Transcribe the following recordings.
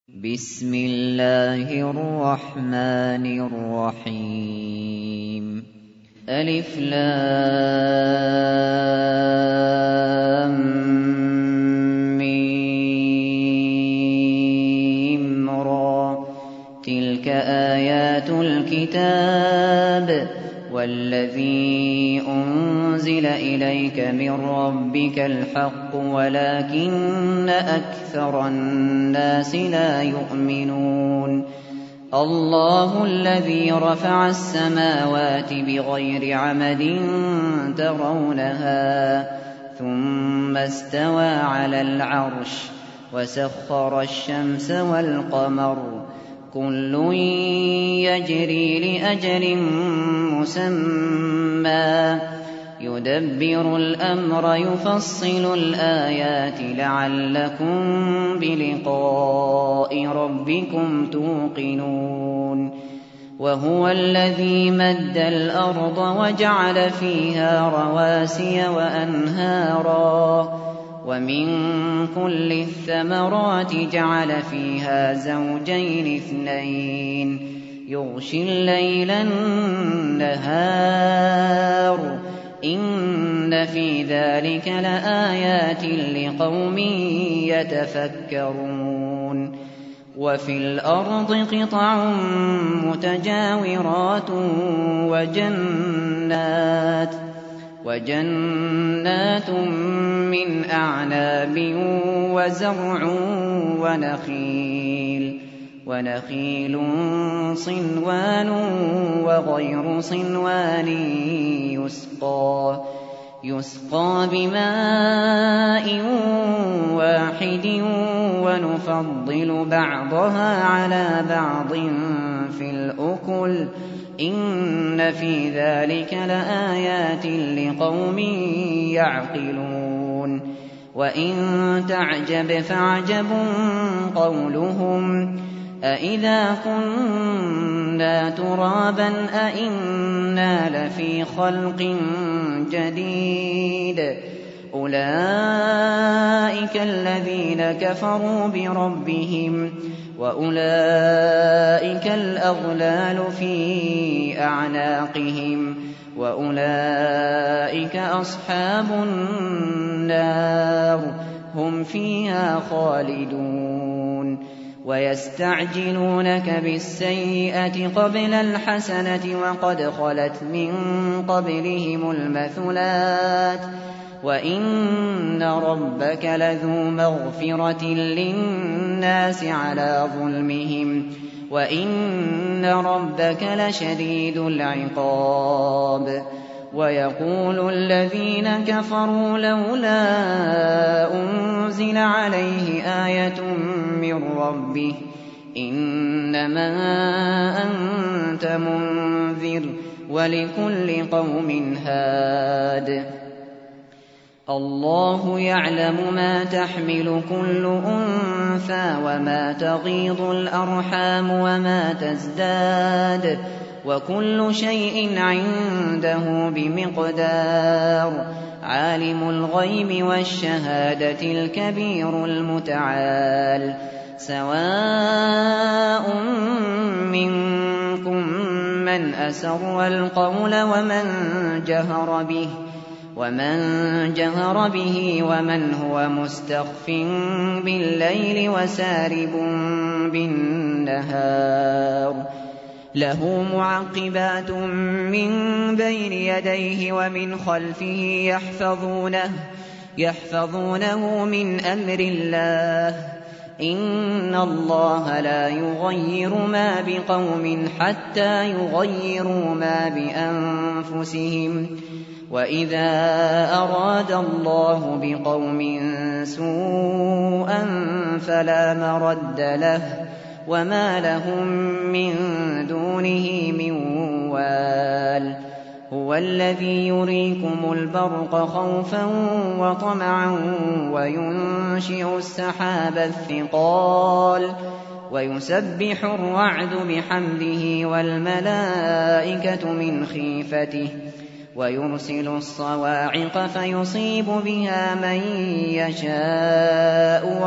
بسم الله الرحمن الرحيم ألف لام ميم را تلك آيات الكتاب والذي أنزل إليك من ربك الحق ولكن أكثر الناس لا يؤمنون الله الذي رفع السماوات بغير عمد ترونها ثم استوى على العرش وسخر الشمس والقمر كل يجري لأجل مسمى يدبر الأمر يفصل الآيات لعلكم بلقاء ربكم توقنون وهو الذي مد الأرض وجعل فيها رواسي وأنهارا ومن كل الثمرات جعل فيها زوجين اثنين يغشي الليل النهار إن في ذلك لآيات لقوم يتفكرون وفي الأرض قطع متجاورات وجنات من أعناب وزرع ونخيل صنوان وغير صنوان يسقى بماء واحد ونفضل بعضها على بعض في الأكل إن في ذلك لآيات لقوم يعقلون وإن تعجب فعجب قولهم أإذا كنا ترابا أإنا لفي خلق جديد أولئك الذين كفروا بربهم وأولئك الأغلال في أعناقهم وأولئك أصحاب النار هم فيها خالدون ويستعجلونك بالسيئة قبل الحسنة وقد خلت من قبلهم المثلات وإن ربك لذو مغفرة للناس على ظلمهم وإن ربك لشديد العقاب ويقول الذين كفروا لولا أنزل عليه آية من ربه إنما أنت منذر ولكل قوم هاد الله يعلم ما تحمل كل أنثى وما تغيض الأرحام وما تزداد وكل شيء عنده بمقدار عالم الغيب والشهادة الكبير المتعال سواء منكم من أسر القول ومن جهر به ومن هو مستخف بالليل وسارب بالنهار له معقبات من بين يديه ومن خلفه يحفظونه من أمر الله إن الله لا يغير ما بقوم حتى يغيروا ما بأنفسهم وإذا أراد الله بقوم سوءا فلا مرد له وما لهم من دونه من وال هو الذي يريكم البرق خوفا وطمعا وينشئ السحاب الثقال ويسبح الرعد بحمده والملائكة من خيفته ويرسل الصواعق فيصيب بها من يشاء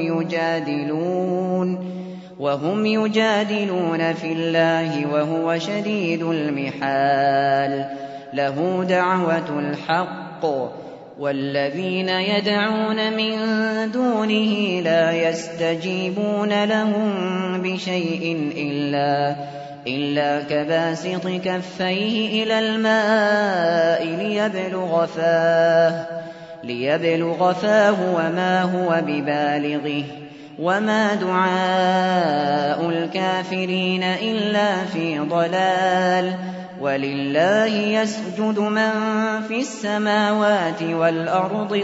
وهم يجادلون في الله وهو شديد المحال. له دعوة الحق والذين يدعون من دونه لا يستجيبون لهم بشيء إلا كباسط كفيه إلى الماء ليبلغ فاه وما هو ببالغه وما دعاء الكافرين إلا في ضلال. ولله يسجد من في السماوات والأرض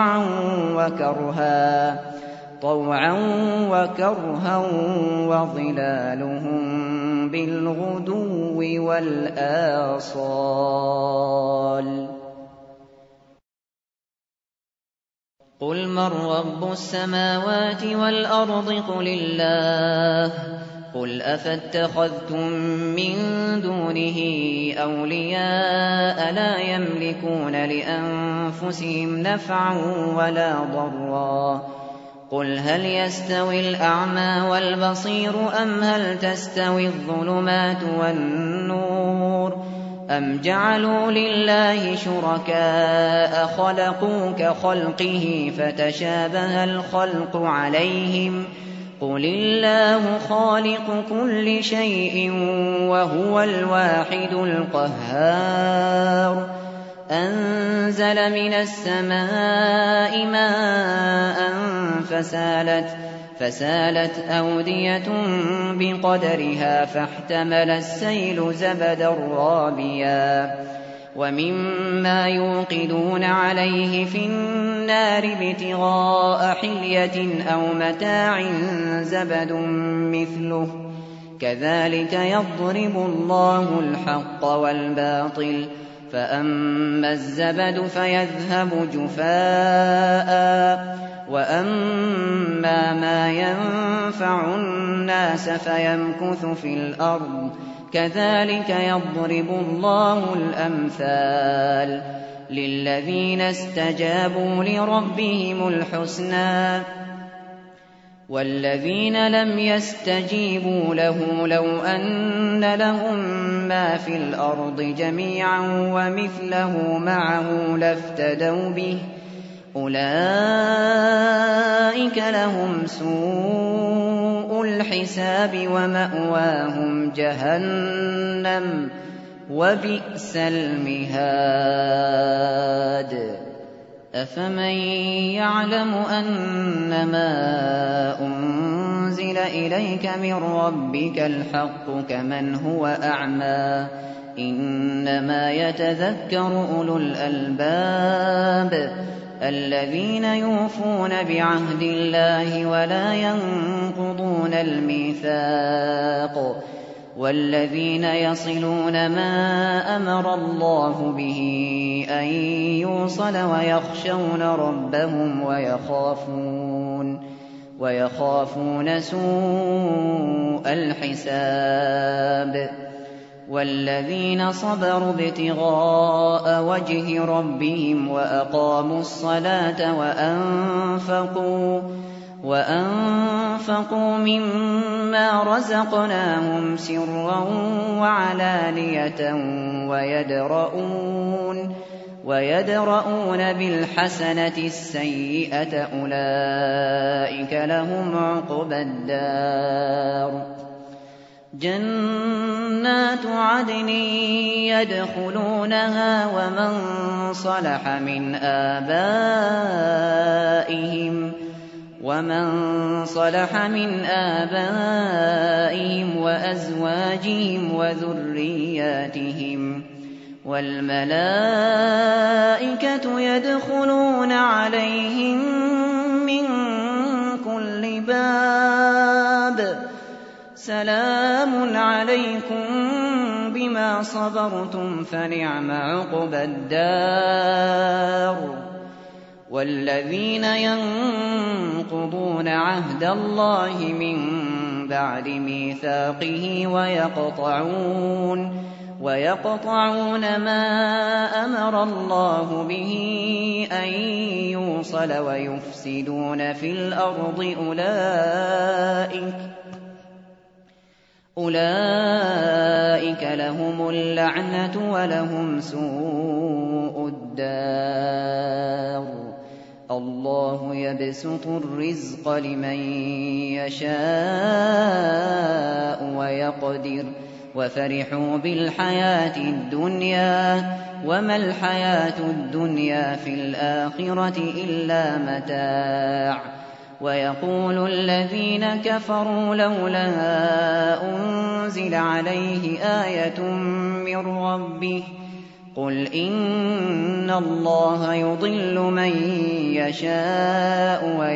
طوعا وكرها وظلالهم بالغدو والآصال. قل من رب السماوات والأرض قل الله. قل أفاتخذتم من دونه أولياء لا يملكون لأنفسهم نفعا ولا ضرا. قل هل يستوي الأعمى والبصير أم هل تستوي الظلمات والنور أم جعلوا لله شركاء خلقوا كخلقه فتشابه الخلق عليهم قل الله خالق كل شيء وهو الواحد القهار. أنزل من السماء ماء فسالت أودية بقدرها فاحتمل السيل زبدا رابيا ومما يوقدون عليه في النار ابتغاء حلية أو متاع زبد مثله كذلك يضرب الله الحق والباطل فأما الزبد فيذهب جفاء وأما ما ينفع الناس فيمكث في الأرض كذلك يضرب الله الأمثال. للذين استجابوا لربهم الحسنى والذين لم يستجيبوا له لو أن لهم ما في الأرض جميعا ومثله معه لافتدوا به أولئك لهم سوء الحساب ومأواهم جهنم وبئس المهاد. أفمن يعلم أنما أنزل إليك من ربك الحق كمن هو أعمى إنما يتذكر أولو الألباب الذين يوفون بعهد الله ولا ينقضون الميثاق والذين يصلون ما أمر الله به أن يوصل ويخشون ربهم ويخافون سوء الحساب. والذين صبروا ابتغاء وجه ربهم وأقاموا الصلاة وأنفقوا مما رزقناهم سرا وعلانية ويدرؤون بالحسنة السيئة أولئك لهم عقبى الدار. جنات عدن يدخلونها ومن صلح من آبائهم وأزواجهم وذرياتهم والملائكة يدخلون عليهم من كل باب سلام عليكم بما صبرتم فنعم عقبى الدار. والذين ينقضون عهد الله من بعد ميثاقه ويقطعون ما أمر الله به أن يوصل ويفسدون في الأرض أولئك لهم اللعنة ولهم سوء الدار الله يبسط الرزق لمن يشاء ويقدر وفرحوا بالحياة الدنيا وما الحياة الدنيا في الآخرة إلا متاع ويقول الذين كفروا لولا أنزل عليه آية من ربه قل إن الله يضل من يشاء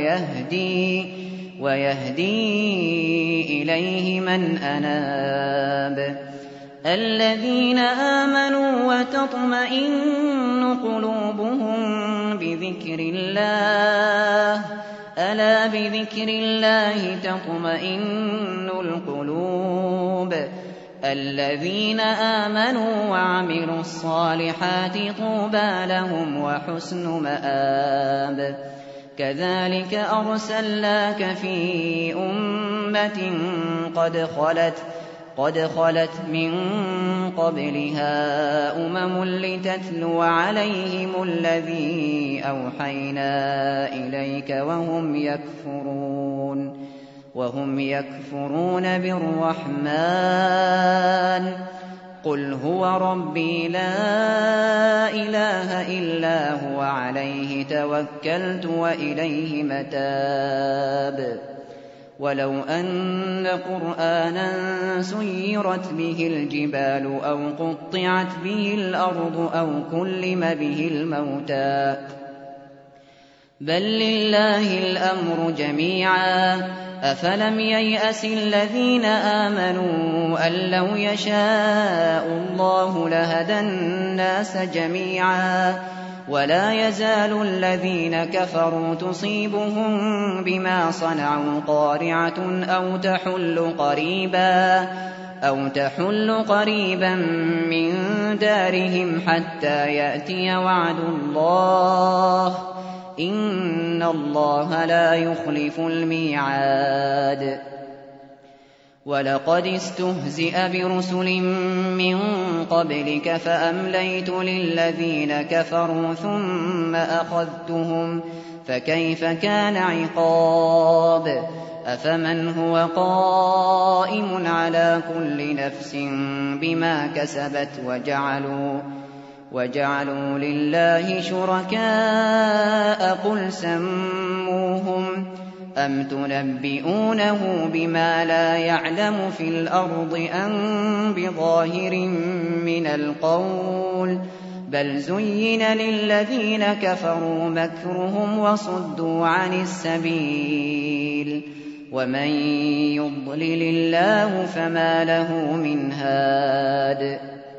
ويهدي إليه من أناب الذين آمنوا وتطمئن قلوبهم بذكر الله ألا بذكر الله تطمئن القلوب الذين آمنوا وعملوا الصالحات طوبى لهم وحسن مآب كذلك أرسلناك في أمة قد خلت من قبلها أمم لتتلو عليهم الذي أوحينا إليك وهم يكفرون بالرحمن قل هو ربي لا إله إلا هو عليه توكلت وإليه متاب ولو أن قرآنا سيرت به الجبال أو قطعت به الأرض أو كلم به الموتى بل لله الأمر جميعا أفلم ييأس الذين آمنوا أن لو يشاء الله لهدى الناس جميعا ولا يزال الذين كفروا تصيبهم بما صنعوا قارعة أو تحل قريبا من دارهم حتى يأتي وعد الله إن الله لا يخلف الميعاد ولقد استهزئ برسل من قبلك فأمليت للذين كفروا ثم أخذتهم فكيف كان عقاب أفمن هو قائم على كل نفس بما كسبت وجعلوا لله شركاء قل سموهم أم تنبئونه بما لا يعلم في الأرض أم بظاهر من القول بل زين للذين كفروا مكرهم وصدوا عن السبيل ومن يضلل الله فما له من هاد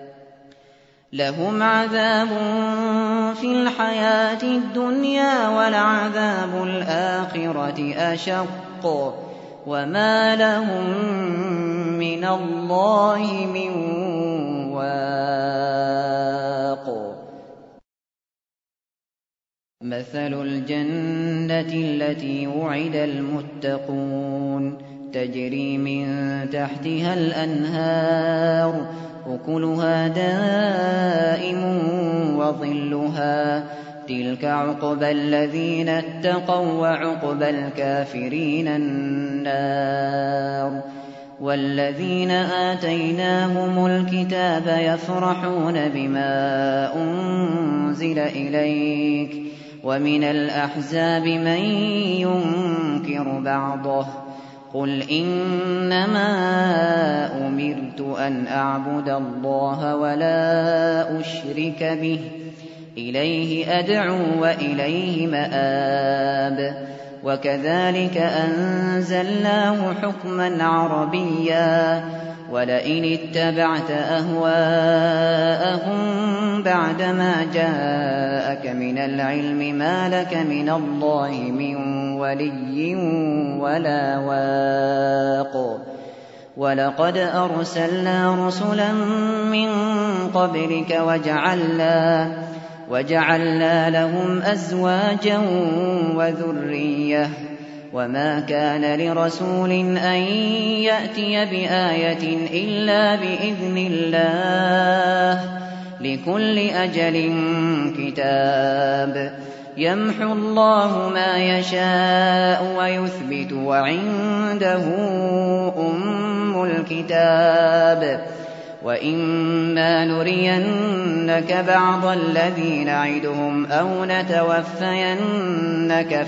لهم عذاب في الحياة الدنيا ولعذاب الآخرة أشق وما لهم من الله من واق مثل الجنة التي وعد المتقون تجري من تحتها الأنهار أكلها دائم وظلها تلك عقبى الذين اتقوا وعقبى الكافرين النار والذين آتيناهم الكتاب يفرحون بما أنزل إليك ومن الأحزاب من ينكر بعضه قل إنما أمرت أن أعبد الله ولا أشرك به إليه أدعو وإليه مآب وكذلك أنزلناه حكما عربيا ولئن اتبعت أهواءهم بعدما جاءك من العلم ما لك من الله من ولي ولا واق وَلَقَدْ أَرْسَلْنَا رُسُلًا مِّن قَبْلِكَ وَجَعَلْنَا لَهُمْ أَزْوَاجًا وَذُرِّيَّةً ۚ وَمَا كَانَ لِرَسُولٍ أَن يَأْتِيَ بِآيَةٍ إِلَّا بِإِذْنِ اللَّهِ ۗ لِكُلِّ أَجَلٍ كِتَابٌ. يَمْحُو اللَّهُ مَا يَشَاءُ وَيُثْبِتُ ۖ وَعِندَهُ أُمُّ الْكِتَابِ. وَإِمَّا نُرِيَنَّكَ بَعْضَ الَّذِي نَعِدُهُمْ أَوْ نَتَوَفَّيَنَّكَ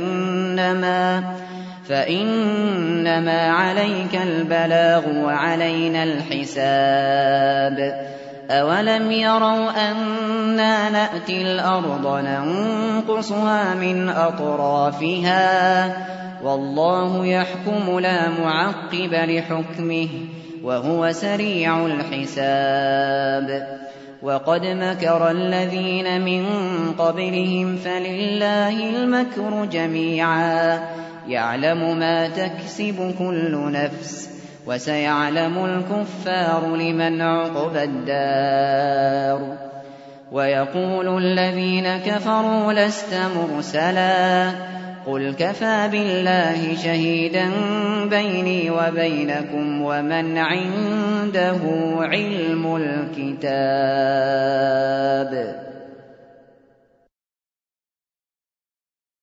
فَإِنَّمَا عَلَيْكَ الْبَلَاغُ وَعَلَيْنَا الْحِسَابُ. أَوَلَمْ يَرَوْا أَنَّا نَأْتِي الْأَرْضَ نَنقُصُهَا مِنْ أَطْرَافِهَا ۚ وَاللَّهُ يَحْكُمُ لَا مُعَقِّبَ لِحُكْمِهِ ۚ وَهُوَ سَرِيعُ الْحِسَابِ. وَقَدْ مَكَرَ الَّذِينَ مِن قَبْلِهِمْ فَلِلَّهِ الْمَكْرُ جَمِيعًا يَعْلَمُ مَا تَكْسِبُ كُلُّ نَفْسٍ ۗ وَسَيَعْلَمُ الْكُفَّارُ لِمَنْ عُقْبَى الدَّارِ. وَيَقُولُ الَّذِينَ كَفَرُوا لَسْتَ مُرْسَلًا ۚ قُلْ كَفَىٰ بِاللَّهِ شَهِيدًا بَيْنِي وَبَيْنَكُمْ وَمَنْ عِندَهُ عِلْمُ الْكِتَابِ.